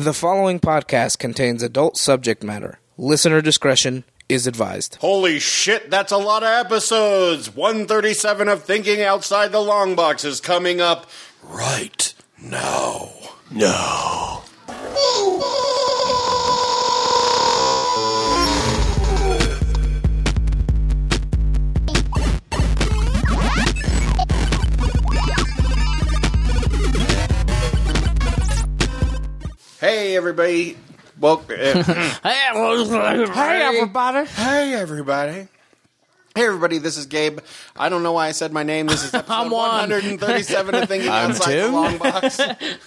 The following podcast contains adult subject matter. Listener discretion is advised. Holy shit, that's a lot of episodes! 137 of Thinking Outside the Long Box is coming up right now. No. Hey, everybody. Welcome. Hey, everybody. Hey, everybody. Hey, everybody, this is Gabe. I don't know why I said my name. This is episode I'm Juan. 137 of Thinking I'm Outside Tim. the Long Box.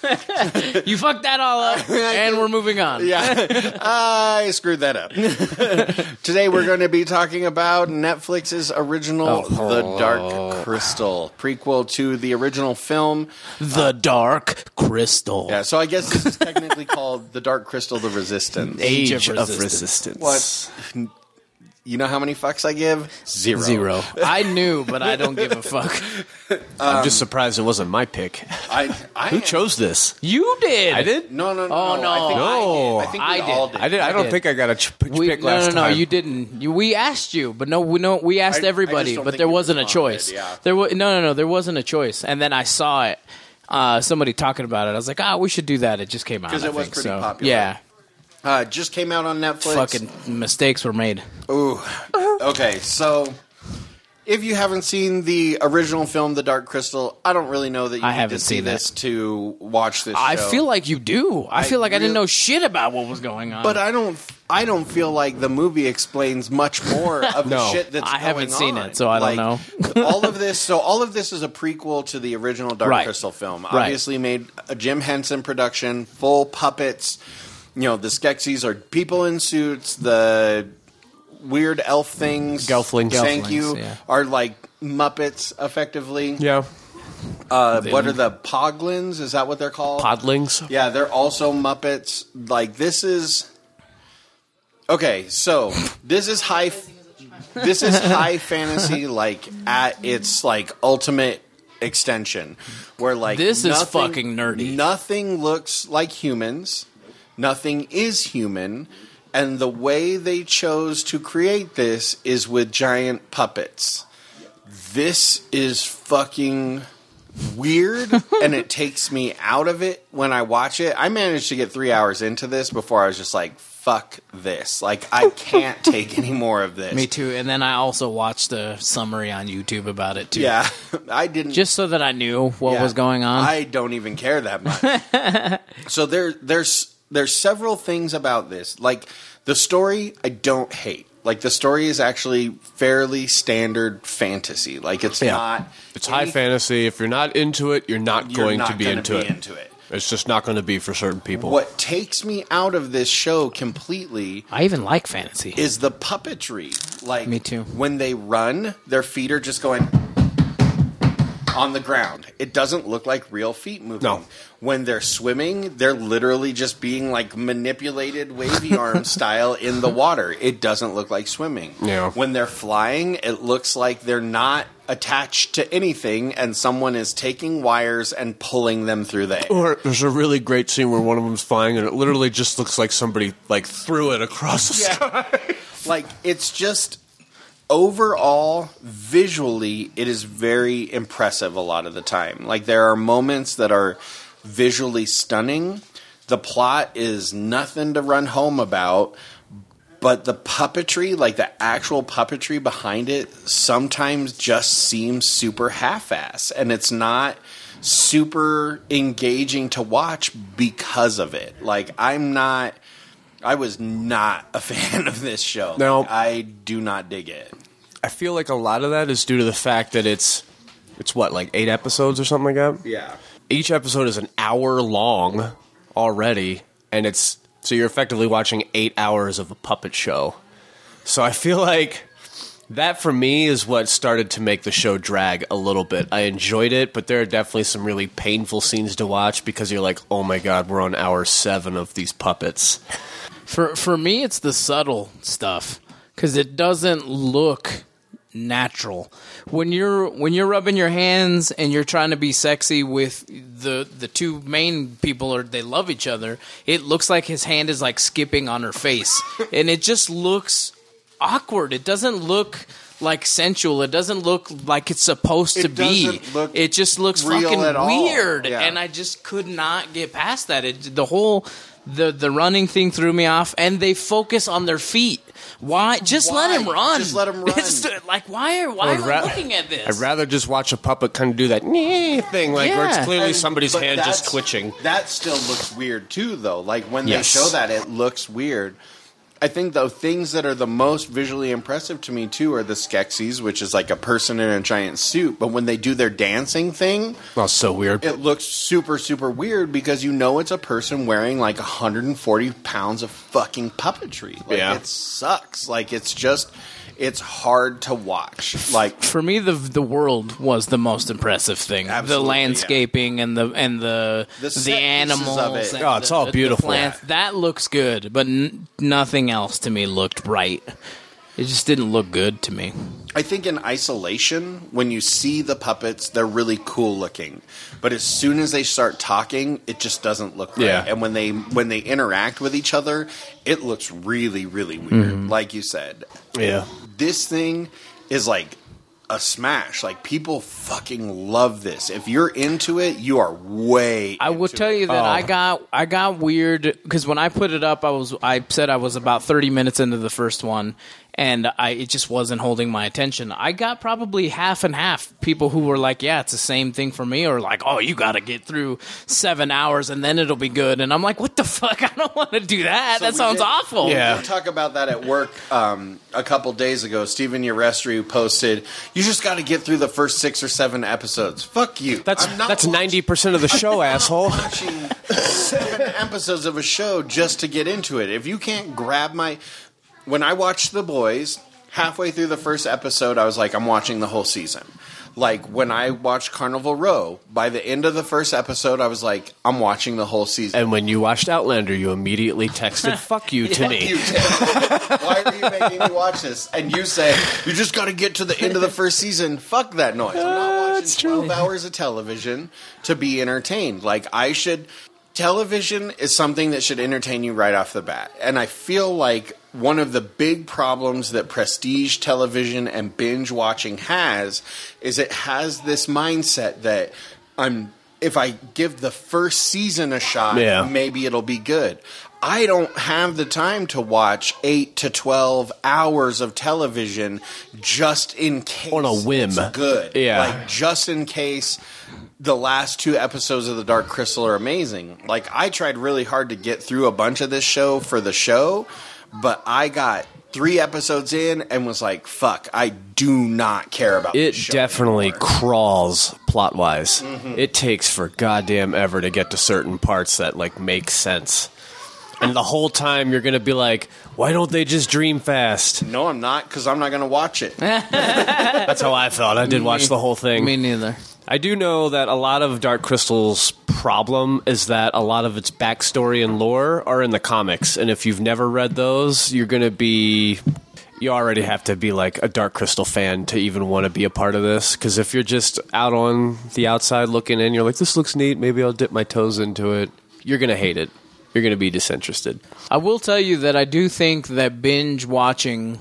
You fucked that all up, and we're moving on. Yeah, I screwed that up. Today we're going to be talking about Netflix's original The Dark Crystal, prequel to the original film. The Dark Crystal. Yeah, so I guess this is technically called The Dark Crystal, The Resistance. Age Age of of Resistance. Resistance. What? You know how many fucks I give? Zero. I knew, but I don't give a fuck. I'm just surprised it wasn't my pick. Who chose this? You did. I did? No. Oh, no. I think I we did. all did. I did. I don't did. think I got a pick last time. No, you didn't. We asked you, but we asked I everybody, just don't but think there you wasn't a responded, choice. yeah. There wasn't a choice. And then I saw it. Somebody talking about it. I was like, we should do that. It just came out. 'Cause I it was think, pretty so. popular. Yeah. Just came out on Netflix. Fucking mistakes were made. Ooh. Okay, so if you haven't seen the original film, The Dark Crystal, I don't really know that you I need haven't to see seen this to watch this show. I feel like you do. I feel like I didn't really- know shit about what was going on. But I don't feel like the movie explains much more of the No. shit that's I haven't going seen on. it, so I don't know. all of this is a prequel to the original Dark Right. Crystal film. Right. Obviously made a Jim Henson production, full puppets. You know, the Skeksis are people in suits, the weird elf things. Gelflings. Thank you. Gelflings, yeah. Are like Muppets effectively. Yeah. What are the Poglins? Is that what they're called? Podlings. Yeah, they're also Muppets. Like, this is... Okay, so this is high fantasy, like, at its, like, ultimate extension. Where, like, This is fucking nerdy. Nothing looks like humans. Nothing is human. And the way they chose to create this is with giant puppets. This is fucking weird, and it takes me out of it when I watch it. I managed to get 3 hours into this before I was just like, fuck this. Like, I can't take any more of this. Me too. And then I also watched a summary on YouTube about it too. Yeah, I didn't. Just so that I knew what Yeah, was going on. I don't even care that much. So there's several things about this. Like, the story, I don't hate. Like, the story is actually fairly standard fantasy. Like, it's not... It's high fantasy. If you're not into it, you're not going to be gonna into it. It's just not going to be for certain people. What takes me out of this show completely I even like fantasy. is the puppetry. Like, Me too. When they run, their feet are just going on the ground. It doesn't look like real feet moving. No. When they're swimming, they're literally just being like manipulated wavy arm style in the water. It doesn't look like swimming. Yeah. When they're flying, it looks like they're not attached to anything and someone is taking wires and pulling them through the air. Or there's a really great scene where one of them's flying and it literally just looks like somebody like threw it across the sky. Like, it's just overall, visually, it is very impressive a lot of the time. Like, there are moments that are visually stunning. The plot is nothing to run home about, but the puppetry, like the actual puppetry behind it, sometimes just seems super half-ass, and it's not super engaging to watch because of it. Like, I was not a fan of this show. No. Like, I do not dig it. I feel like a lot of that is due to the fact that it's what, like 8 episodes or something like that? Yeah. Each episode is an hour long already, and so you're effectively watching 8 hours of a puppet show. So I feel like that for me is what started to make the show drag a little bit. I enjoyed it, but there are definitely some really painful scenes to watch because you're like, oh my god, we're on hour 7 of these puppets. For me, it's the subtle stuff because it doesn't look natural. When you're rubbing your hands and you're trying to be sexy with the two main people, or they love each other, it looks like his hand is like skipping on her face, and it just looks awkward. It doesn't look like sensual. It doesn't look like it's supposed to be. It just looks fucking weird, and I just could not get past that. The running thing threw me off, and they focus on their feet. Why? Just let him run. Just let him run. Why am I looking at this? I'd rather just watch a puppet kind of do that thing, like where it's clearly somebody's hand just twitching. That still looks weird too, though. Like when they show that, it looks weird. I think the things that are the most visually impressive to me too are the Skeksis, which is like a person in a giant suit. But when they do their dancing thing, so weird. It looks super, super weird because you know it's a person wearing like 140 pounds of fucking puppetry. Like, it sucks. Like it's hard to watch. Like for me, the world was the most impressive thing. Absolutely, the landscaping and the animals of it. And it's all beautiful. Plants. That looks good, but nothing else to me looked right. It just didn't look good to me. I think in isolation, when you see the puppets, they're really cool looking. But as soon as they start talking, it just doesn't look right. Yeah. And when they interact with each other, it looks really, really weird. Like you said. Yeah. This thing is like a smash. Like people fucking love this. If you're into it, you are way I will tell you that I got weird because when I put it up, I said I was about 30 minutes into the first one, and it just wasn't holding my attention. I got probably half and half people who were like, yeah, it's the same thing for me, or like, oh, you got to get through 7 hours and then it'll be good. And I'm like, what the fuck? I don't want to do that. That sounds awful. Yeah. We talk about that at work a couple days ago. Steven Urestri posted, you just got to get through the first 6 or 7 episodes. Fuck you. That's 90% of the show, asshole. Watching 7 episodes of a show just to get into it. If you can't grab When I watched The Boys, halfway through the first episode, I was like, I'm watching the whole season. Like, when I watched Carnival Row, by the end of the first episode, I was like, I'm watching the whole season. And when you watched Outlander, you immediately texted, fuck you to me. You did. Why are you making me watch this? And you say, you just got to get to the end of the first season. Fuck that noise. I'm not watching 12 hours of television to be entertained. Like, television is something that should entertain you right off the bat. And I feel like one of the big problems that prestige television and binge watching is it has this mindset that if I give the first season a shot, maybe it'll be good. I don't have the time to watch 8 to 12 hours of television just in case on a whim. It's good. Yeah. Like just in case the last 2 episodes of The Dark Crystal are amazing. Like I tried really hard to get through a bunch of this show for the show, but I got 3 episodes in and was like, fuck, I do not care about this show. It definitely anymore. Crawls plot-wise. It takes for goddamn ever to get to certain parts that like make sense. And the whole time you're going to be like, why don't they just dream fast? No, I'm not, because I'm not going to watch it. That's how I felt. I did watch the whole thing. Me neither. I do know that a lot of Dark Crystal's problem is that a lot of its backstory and lore are in the comics. And if you've never read those, you already have to be like a Dark Crystal fan to even want to be a part of this. Because if you're just out on the outside looking in, you're like, this looks neat, maybe I'll dip my toes into it. You're going to hate it. You're going to be disinterested. I will tell you that I do think that binge watching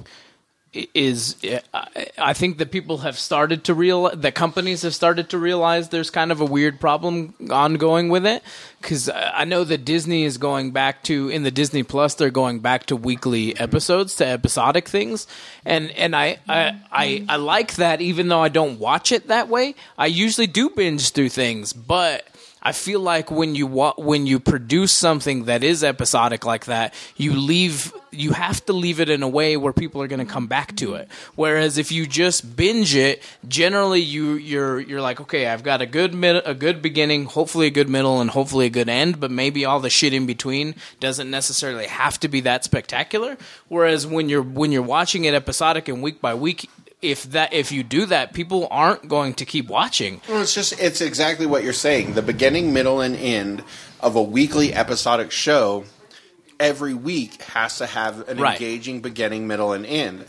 I think that people have started to realize, that companies have started to realize there's kind of a weird problem ongoing with it. Because I know that Disney is going back to, in the Disney Plus, they're going back to weekly episodes, to episodic things. And I like that, even though I don't watch it that way. I usually do binge through things, but I feel like when you produce something that is episodic like that, you have to leave it in a way where people are going to come back to it. Whereas if you just binge it, generally you're like, okay, I've got a good beginning, hopefully a good middle, and hopefully a good end, but maybe all the shit in between doesn't necessarily have to be that spectacular. Whereas when you're watching it episodic and week by week, if you do that, people aren't going to keep watching. Well, it's exactly what you're saying. The beginning, middle, and end of a weekly episodic show every week has to have an engaging beginning, middle, and end. Yeah.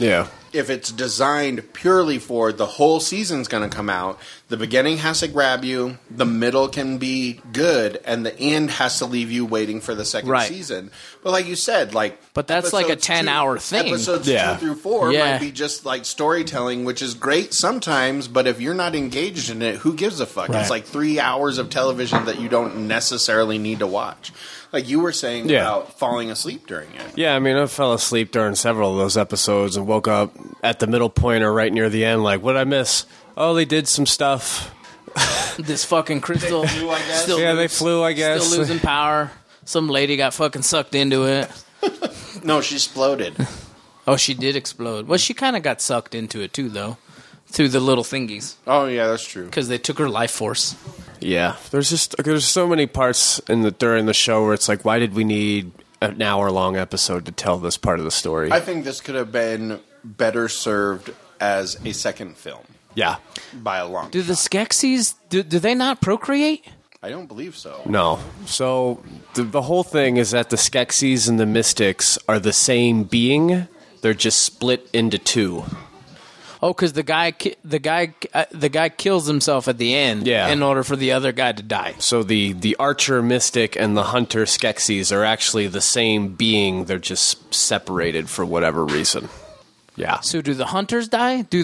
if it's designed purely for the whole season's going to come out, the beginning has to grab you, the middle can be good, and the end has to leave you waiting for the second Right. season. But like you said, like, But that's like a episodes 10-hour thing. Episodes Yeah. 2 through 4 Yeah. might be just like storytelling, which is great sometimes. But if you're not engaged in it, who gives a fuck? Right. It's like 3 hours of television that you don't necessarily need to watch. Like you were saying Yeah. about falling asleep during it. Yeah, I mean, I fell asleep during several of those episodes and woke up at the middle point or right near the end. Like, what did I miss? Oh, they did some stuff. This fucking crystal. They flew, I guess. Still Yeah, they loose- flew, I guess. Still losing power. Some lady got fucking sucked into it. No, she exploded. Oh, she did explode. Well, she kind of got sucked into it too, though, through the little thingies, Oh yeah, that's true. because they took her life force. Yeah, there's so many parts during the show where it's like, why did we need an hour-long episode to tell this part of the story? I think this could have been better served as a second film Yeah. by a long Do the shot. Skeksis, do they not procreate? I don't believe so. No. So the whole thing is that the Skeksis and the Mystics are the same being. They're just split into two. Oh, because the guy kills himself at the end, Yeah. in order for the other guy to die. So the Archer Mystic and the Hunter Skeksis are actually the same being. They're just separated for whatever reason. Yeah. So do the hunters die? Do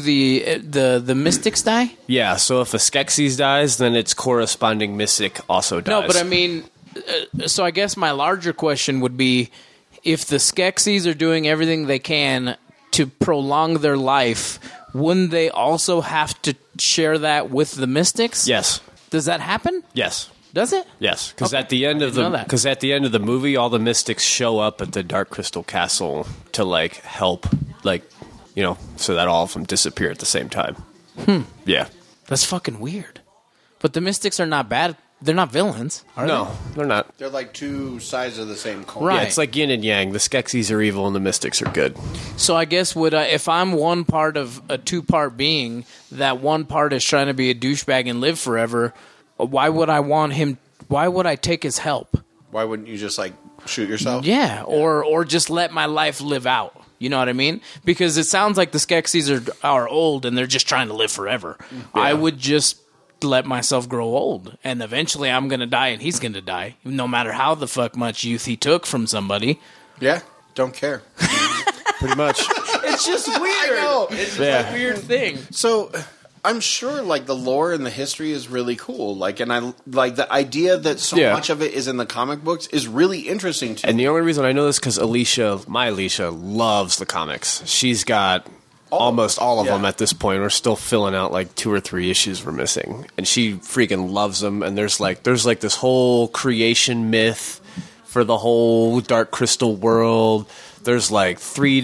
the mystics die? Yeah, so if a Skeksis dies, then its corresponding Mystic also dies. No, but I mean, so I guess my larger question would be, if the Skeksis are doing everything they can to prolong their life, wouldn't they also have to share that with the mystics? Yes. Does that happen? Yes. Does it? Yes, because Okay. at the end of I didn't know that. the movie, all the Mystics show up at the Dark Crystal Castle to like help, like, you know, so that all of them disappear at the same time. Yeah. That's fucking weird. But the mystics are not bad. They're not villains, are No, they're not. They're like two sides of the same coin. Right. Yeah, it's like yin and yang. The Skeksis are evil and the Mystics are good. they? So I guess if I'm one part of a two-part being, that one part is trying to be a douchebag and live forever, why would I want him? Why would I take his help? Why wouldn't you just like shoot yourself? Yeah, or just let my life live out. You know what I mean? Because it sounds like the Skeksis are old and they're just trying to live forever. I would just let myself grow old, and eventually I'm going to die and he's going to die, no matter how the fuck much youth he took from somebody. Yeah. Don't care. Pretty much. It's just weird. I know. It's Yeah. a weird thing. So I'm sure like the lore and the history is really cool. Like, and I like the idea that so Yeah. much of it is in the comic books is really interesting to And me. the only reason I know this because my Alicia, loves the comics. She's got almost all of Yeah. them at this point. We're still filling out like 2 or 3 issues we're missing, and she freaking loves them. And there's like this whole creation myth for the whole Dark Crystal world. There's like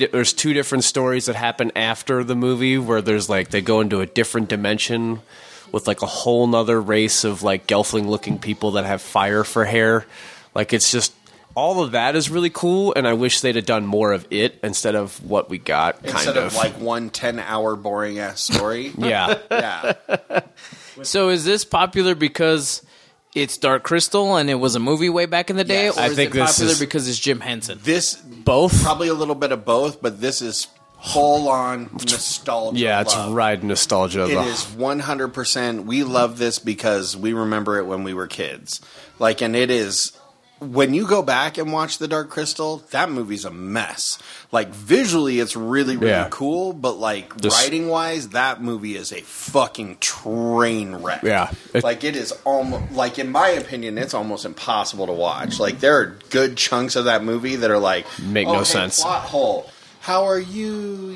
2 different stories that happen after the movie where there's like they go into a different dimension with like a whole nother race of like Gelfling looking people that have fire for hair. Like it's just all of that is really cool, and I wish they'd have done more of it instead of what we got. Instead of like one 10-hour boring ass story. Yeah. Yeah. So is this popular because it's Dark Crystal and it was a movie way back in the day, Yes. or I is think it this popular is- because it's Jim Henson? This Both? probably a little bit of both, but this is full on nostalgia. Yeah, it's love. riding nostalgia. It is 100%. We love this because we remember it when we were kids. Like, and it is. When you go back and watch The Dark Crystal, that movie's a mess. Like, visually, it's really, really Yeah. cool, but, like, Just- writing-wise, that movie is a fucking train wreck. Yeah. Like, it is almost, like, in my opinion, it's almost impossible to watch. Like, there are good chunks of that movie that are like, Make oh, no hey, sense. plot hole. How are you?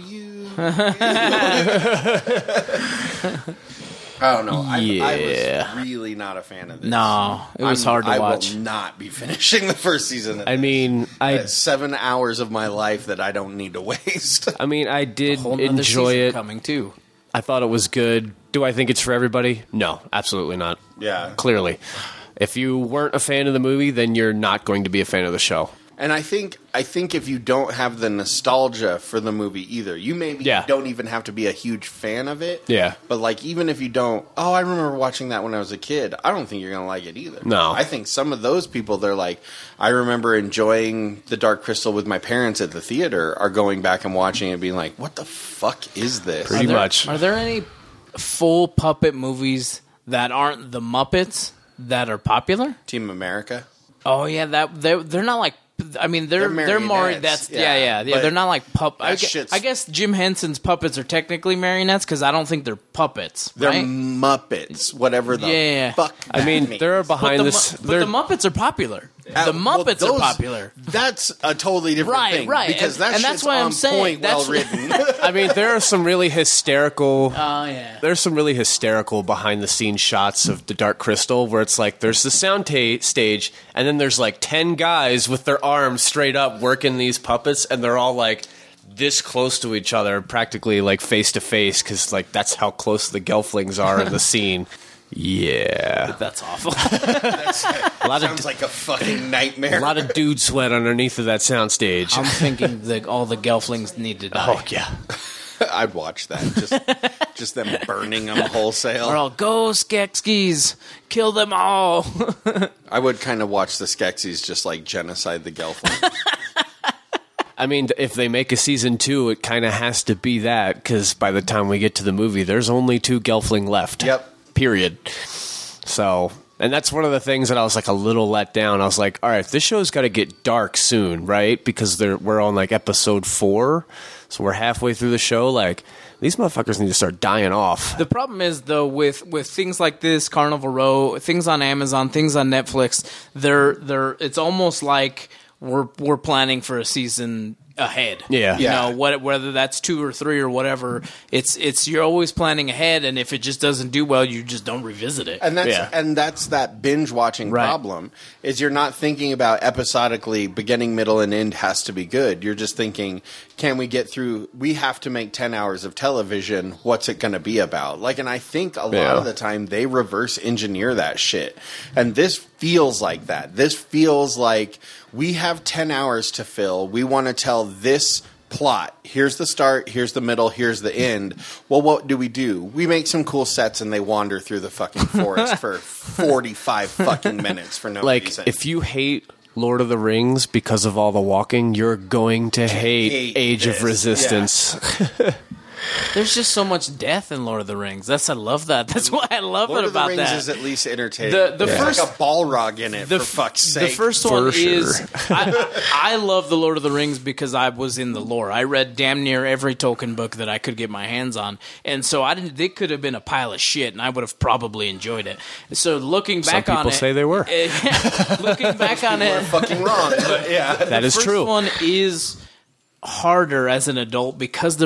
I don't know. I Yeah. was really not a fan of this. No, it was hard to watch. I will not be finishing the first season. Of I mean, That's 7 hours of my life that I don't need to waste. I did Whole nother enjoy season it. coming too. I thought it was good. Do I think it's for everybody? No, absolutely not. Yeah. Clearly. If you weren't a fan of the movie, then you're not going to be a fan of the show. And I think if you don't have the nostalgia for the movie either, you maybe don't even have to be a huge fan of it. Yeah. But like even if you don't, I remember watching that when I was a kid, I don't think you're gonna like it either. No. I think some of those people, they're like, I remember enjoying The Dark Crystal with my parents at the theater, are going back and watching it and being like, what the fuck is this? Pretty much. Are there any full puppet movies that aren't the Muppets that are popular? Team America. Oh yeah, that they're not like. I mean, they're more. marionettes. That's yeah. But They're not like that shit's- I guess Jim Henson's puppets are technically marionettes because I don't think they're puppets. They're right? Muppets, whatever the fuck. I mean, that there are means. behind this. But the Muppets are popular. The Muppets Well, are popular. That's a totally different thing, Right. Because And that's that's why I'm saying point, well that's- written. I mean, there are some really hysterical. Oh yeah. There's some really hysterical behind the scenes shots of The Dark Crystal where it's like there's the sound stage and then there's like 10 guys with their arms straight up working these puppets and they're all like this close to each other, practically like face to face, because like that's how close the Gelflings are in the scene. Yeah, That's awful. Sounds like a fucking nightmare. a lot of dude sweat underneath of that sound stage. I'm thinking that all the Gelflings need to die. Oh yeah. I'd watch that. Just them burning them wholesale. Or I'll go Skeksis, kill them all. I would kind of watch the Skeksis just like genocide the Gelfling. I mean, if they make a season 2, it kind of has to be that, because by the time we get to the movie, there's only 2 Gelfling left. Yep. Period. So, and that's one of the things that I was like a little let down. I was like, all right, this show's got to get dark soon, right? Because we're on like episode 4, so we're halfway through the show. Like, these motherfuckers need to start dying off. The problem is, though, with things like this, Carnival Row, things on Amazon, things on Netflix, it's almost like we're planning for a season ahead. Yeah. You know, whether that's 2 or 3 or whatever, it's you're always planning ahead, and if it just doesn't do well, you just don't revisit it. And that's that binge watching problem, is you're not thinking about episodically beginning, middle, and end has to be good. You're just thinking, can we get through? We have to make 10 hours of television. What's it going to be about? Like, and I think a lot of the time they reverse engineer that shit. And this feels like that. This feels like we have 10 hours to fill. We want to tell this plot. Here's the start, here's the middle, here's the end. Well, what do? We make some cool sets and they wander through the fucking forest for 45 fucking minutes for no reason. Like, if you hate Lord of the Rings because of all the walking, you're going to hate Age of Resistance. Yeah. There's just so much death in Lord of the Rings. I love that. That's why I love Lord it of the about Rings that. is at least entertaining. There's There's like a Balrog in it, for fuck's sake. The first one is... I love the Lord of the Rings because I was in the lore. I read damn near every Tolkien book that I could get my hands on. And so they could have been a pile of shit, and I would have probably enjoyed it. So looking back on it... Some people say they were. Looking back on We're it... fucking wrong, but yeah. That is true. The first one is harder as an adult because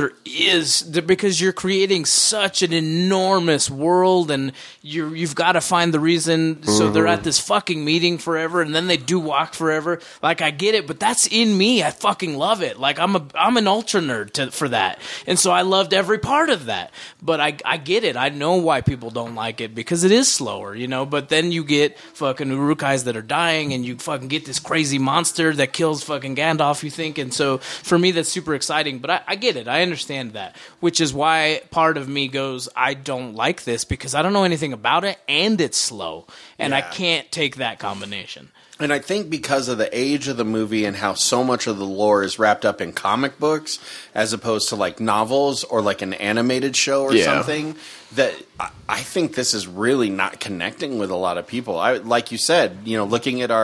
you're creating such an enormous world, and you've got to find the reason. So they're at this fucking meeting forever, and then they do walk forever. Like, I get it, but that's in me. I fucking love it. Like, I'm an ultra nerd for that, and so I loved every part of that. But I get it. I know why people don't like it because it is slower, you know. But then you get fucking Urukais that are dying, and you fucking get this crazy monster that kills fucking Gandalf. You think, and so for me, that's super exciting, but I get it. I understand that, which is why part of me goes, I don't like this because I don't know anything about it, and it's slow, and I can't take that combination. And I think because of the age of the movie and how so much of the lore is wrapped up in comic books as opposed to like novels or like an animated show or something, that I think this is really not connecting with a lot of people. Like you said, you know, looking at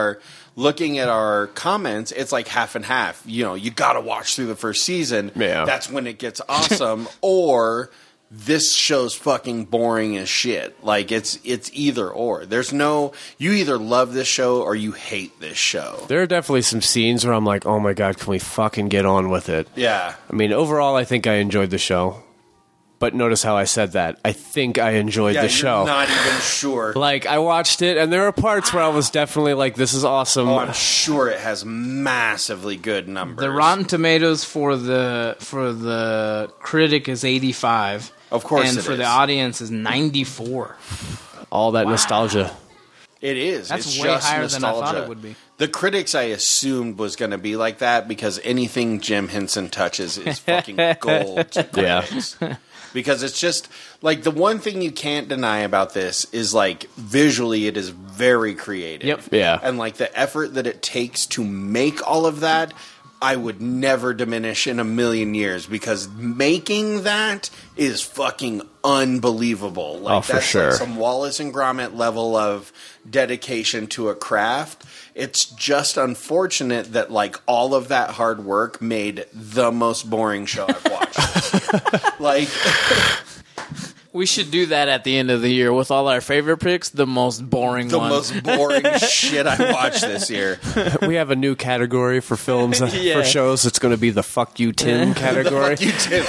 our comments, it's like half and half. You know, you got to watch through the first season. Yeah. That's when it gets awesome. Or this show's fucking boring as shit. Like, it's either or. There's no, you either love this show or you hate this show. There are definitely some scenes where I'm like, oh my God, can we fucking get on with it? Yeah. I mean, overall, I think I enjoyed the show. But notice how I said that. I think I enjoyed the show. You're not even sure. Like, I watched it, and there were parts where I was definitely like, this is awesome. Oh, I'm sure it has massively good numbers. The Rotten Tomatoes for the critic is 85. Of course and it for is. the audience is 94. All that nostalgia. It is. That's it's way just higher nostalgia. than I thought it would be. The critics, I assumed, was going to be like that because anything Jim Henson touches is fucking gold. To critics. Because it's just like the one thing you can't deny about this is like visually it is very creative. Yep. Yeah. And like the effort that it takes to make all of that, I would never diminish in a million years because making that is fucking unbelievable. Like for that's sure. like some Wallace and Gromit level of dedication to a craft. It's just unfortunate that like all of that hard work made the most boring show I've watched. Like We should do that at the end of the year with all our favorite picks. The most boring the one. most boring shit I watched this year. We have a new category for films, Yeah. for shows. It's going to be the Fuck You Tim category. You did.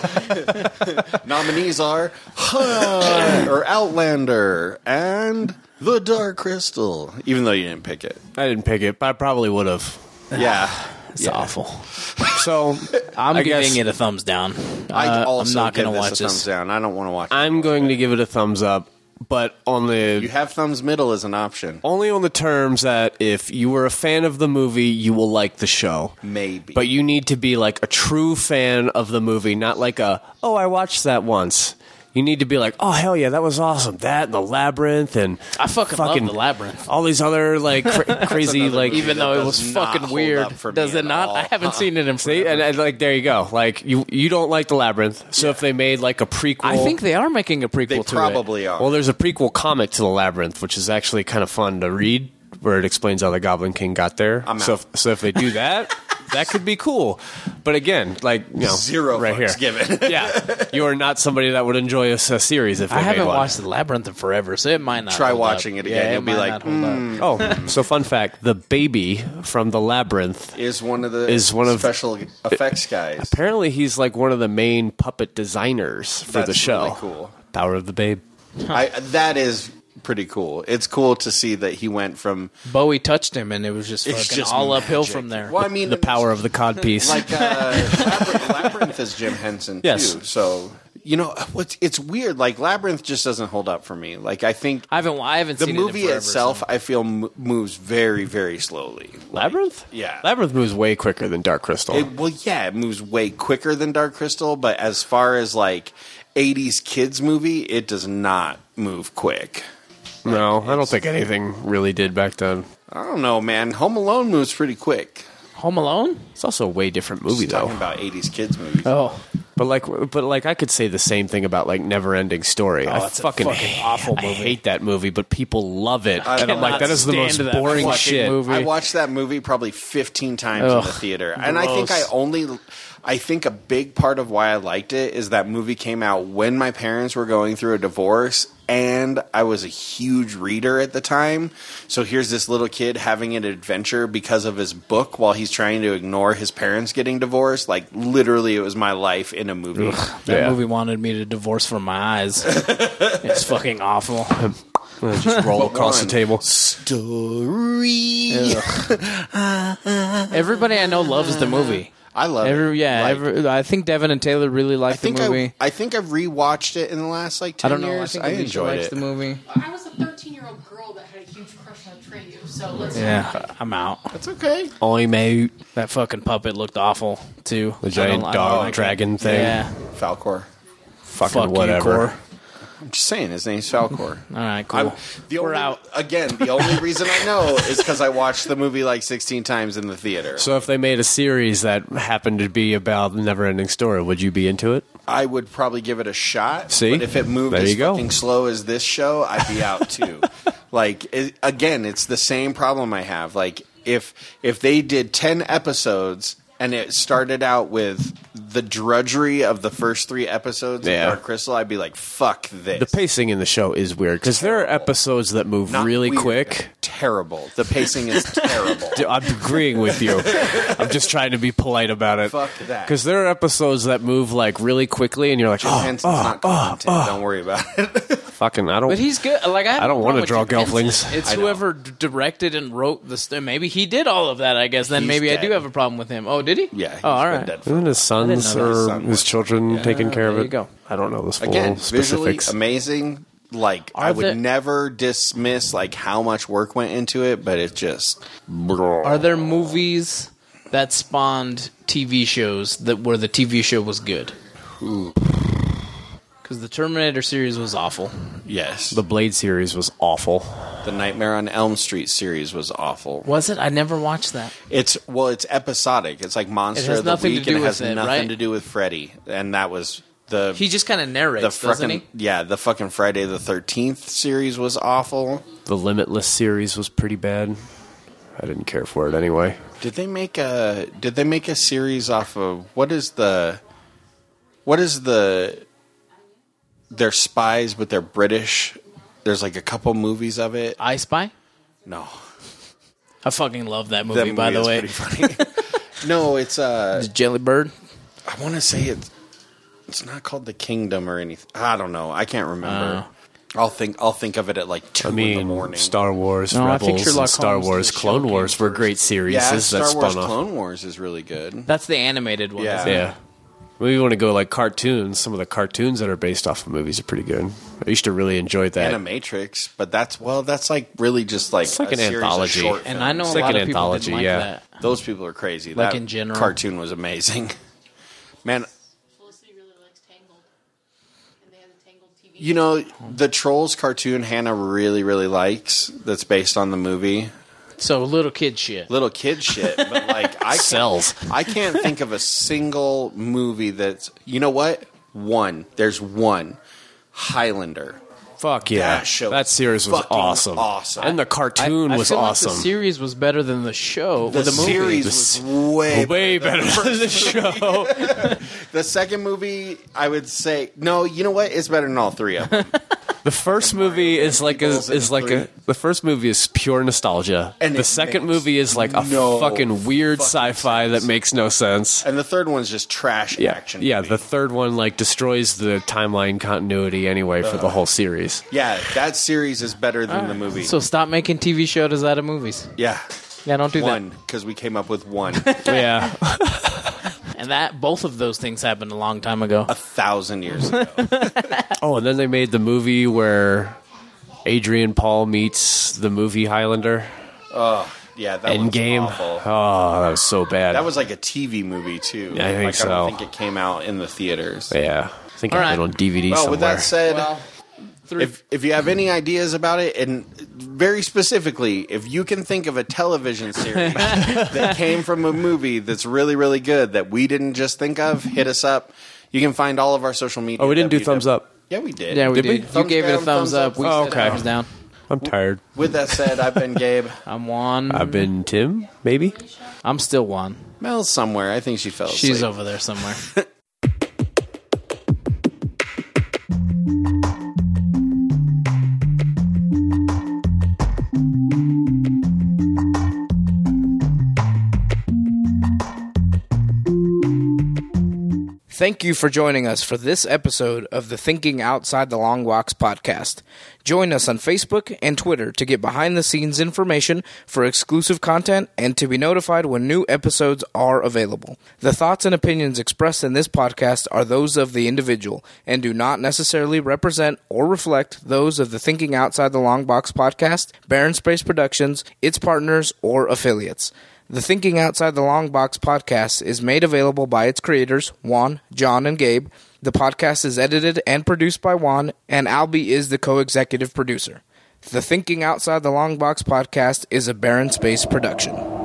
Nominees are or Outlander and The Dark Crystal. Even though you didn't pick it. I didn't pick it, but I probably would have. Yeah. It's awful. So I'm I giving guess it a thumbs down. I also I'm not give going to this watch a thumbs this. down. I don't want to watch it. I'm going to give it a thumbs up, but on You the have thumbs middle as an option. only on the terms that if you were a fan of the movie, you will like the show. Maybe. But you need to be like a true fan of the movie, not like I watched that once. You need to be like, oh, hell yeah, that was awesome. That and The Labyrinth and I fucking love The Labyrinth. all these other like crazy another like movie Even that though it does was not fucking hold weird. up for me Does it at not? all. I haven't seen it in See, forever. and like there you go. Like you don't like The Labyrinth, so if they made like a prequel, I think they are making a prequel They to probably are. Well, there's a prequel comic to The Labyrinth, which is actually kind of fun to read, where it explains how the Goblin King got there. I'm So, out. so if they do that, that could be cool. But again, like Zero right fucks here, given. yeah, you are not somebody that would enjoy a series if they I made haven't one. watched The Labyrinth in forever, so it might not Try hold watching up. it again. Yeah, You'll be might like, not hold up. Oh, so fun fact: the baby from The Labyrinth. Is one of the Is one of- special effects guys. Apparently, he's like one of the main puppet designers for the That's show. really cool. Power of the Babe. That is pretty cool. It's cool to see that he went from Bowie touched him, and it was just It's fucking just all uphill magic. from there. Well, I mean, The power of the codpiece. like Labyrinth is Jim Henson Yes. too. So it's weird. Like Labyrinth just doesn't hold up for me. Like I think I haven't the seen movie it in forever, itself, so. I feel moves very very slowly. Labyrinth? Yeah. Labyrinth moves way quicker than Dark Crystal. It moves way quicker than Dark Crystal, but as far as like 80s kids movie, it does not move quick. No, I don't think anything really did back then. I don't know, man. Home Alone moves pretty quick. Home Alone? It's also a way different movie, Just talking though. about 80s kids movies. Oh, But like, I could say the same thing about like Never Ending Story. I it's a fucking awful I movie. hate that movie, but people love it, I and I'm like, cannot that is the most stand that boring fucking shit. movie. I watched that movie probably 15 times in Ugh, the theater. And I think gross. I think a big part of why I liked it is that movie came out when my parents were going through a divorce and I was a huge reader at the time. So here's this little kid having an adventure because of his book while he's trying to ignore his parents getting divorced. Like literally it was my life in a movie. that Yeah. movie wanted me to divorce from my eyes. It's fucking awful. Just roll across the One table. Story. Everybody I know loves the movie. I love it. I think Devin and Taylor really like the movie. I think I've rewatched it in the last like 10 I don't know. I years. think I Alicia enjoyed likes it. the movie. I was a 13-year-old girl that had a huge crush on Treyu, so let's Yeah, I'm out. That's okay. I'm out. That fucking puppet looked awful too. The giant I don't dog like dragon it. thing. Yeah, Falcor. Fucking fuck whatever. you, Core. I'm just saying his name's Falcor. All right, cool. We're out. Again, the only reason I know is because I watched the movie like 16 times in the theater. So if they made a series that happened to be about the Never Ending Story, would you be into it? I would probably give it a shot. See? But if it moved There as you go. fucking slow as this show, I'd be out too. Again, it's the same problem I have. Like if they did 10 episodes and it started out with the drudgery of the first 3 episodes Yeah. of Dark Crystal, I'd be like, fuck this. The pacing in the show is weird because there are episodes that move Not really weird, quick. Terrible. The pacing is terrible. I'm agreeing with you. I'm just trying to be polite about it. Fuck that. Because there are episodes that move like really quickly, and you're like, Jim Henson's not competent. Don't worry about it. fucking, I don't. But he's good. Like I don't wanna want draw Gelflings. It's I know. whoever directed and wrote the story. Maybe he did all of that. I guess then He's maybe I do dead. have a problem with him. Oh, did he? Yeah, he's Oh, all been right. dead for Isn't his sons know that. or His son his was. children taking care of there it? you go. I don't know the full Again, visually specifics. amazing. like I would never dismiss like how much work went into it, but it just. Are there movies that spawned TV shows where the TV show was good? Because the Terminator series was awful. Yes. The Blade series was awful. The Nightmare on Elm Street series was awful. Was it? I never watched that. It's episodic. It's like Monster of the Week, and it has nothing to do with Freddy. And that was the... He just kind of narrates, doesn't he? Yeah, the fucking Friday the 13th series was awful. The Limitless series was pretty bad. I didn't care for it anyway. Did they make a series off of... What is the... They're spies, but they're British. There's like a couple movies of it. I Spy? No. I fucking love that movie, by the way. Pretty funny. No, it's Jelly Bird? I want to say it's not called The Kingdom or anything. I don't know. I can't remember. I'll think of it at like 2 in the morning. Star Wars Rebels and Star Wars Clone Wars were great series. Yeah, Star Wars Clone Wars is really good. That's the animated one. Yeah. We want to go like cartoons. Some of the cartoons that are based off of movies are pretty good. I used to really enjoy that. Animatrix, but that's like really just like it's like an anthology. And I know a lot of people didn't like that. Those people are crazy. Like that in general. Cartoon was amazing. Man, Felicity really likes Tangled. And they have the Tangled TV. you know, the Trolls cartoon Hannah really, really likes that's based on the movie. So little kid shit. Little kid shit, but like I can't think of a single movie that's, you know what? There's one. Highlander. Fuck yeah. That series was awesome. And the cartoon was awesome. Like the series was better than the show. The series was way better than the show. The second movie, I would say, no, you know what? It's better than all three of them. The first movie is the first movie is pure nostalgia. And the second movie is like a fucking weird sci-fi that makes no sense. And the third one's just trash action. Yeah, the third one like destroys the timeline continuity anyway for the whole series. Yeah, that series is better than the movie. So stop making TV shows out of movies. Yeah. Yeah, don't do that. Because we came up with one. Yeah. And both of those things happened a long time ago. 1,000 years ago. And then they made the movie where Adrian Paul meets the movie Highlander. Oh, yeah, that Endgame. was awful. Oh, that was so bad. That was like a TV movie, too. Yeah, I think so. I don't think it came out in the theaters. Yeah. I think I had it on DVD somewhere. With that said... If you have any ideas about it, and very specifically, if you can think of a television series that came from a movie that's really, really good that we didn't just think of, hit us up. You can find all of our social media. Oh, we didn't do thumbs up. Yeah, we did. Yeah, we did. You gave it a thumbs up. We said thumbs down. I'm tired. With that said, I've been Gabe. I'm Juan. I've been Tim, maybe. I'm still Juan. Mel's somewhere. I think she fell asleep. She's over there somewhere. Thank you for joining us for this episode of the Thinking Outside the Long Box podcast. Join us on Facebook and Twitter to get behind-the-scenes information for exclusive content and to be notified when new episodes are available. The thoughts and opinions expressed in this podcast are those of the individual and do not necessarily represent or reflect those of the Thinking Outside the Long Box podcast, Barren Space Productions, its partners, or affiliates. The Thinking Outside the Long Box podcast is made available by its creators, Juan, John, and Gabe. The podcast is edited and produced by Juan, and Albie is the co-executive producer. The Thinking Outside the Long Box podcast is a Barren Space production.